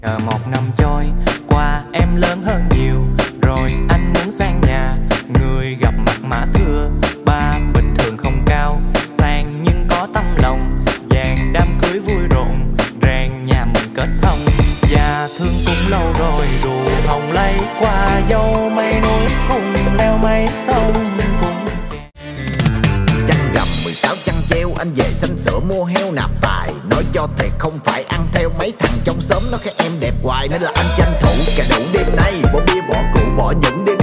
Chờ một năm trôi qua em lớn hơn nhiều rồi, anh muốn sang nhà người gặp mặt mà thưa ba. Bình thường không cao sang nhưng có tấm lòng vàng, đám cưới vui rộn ràng nhà mình kết thông. Và thương cũng lâu rồi đủ hồng lấy qua dâu mây núi cùng leo mây sông cùng Chăn gầm 16 chăn treo, anh về xanh sữa mua heo nạp tài. Nói cho thiệt không phải ăn theo mấy thằng trong xóm, nó cái em đẹp hoài nên là anh tranh thủ cả đủ đêm nay. Bỏ bia bỏ rượu bỏ những đêm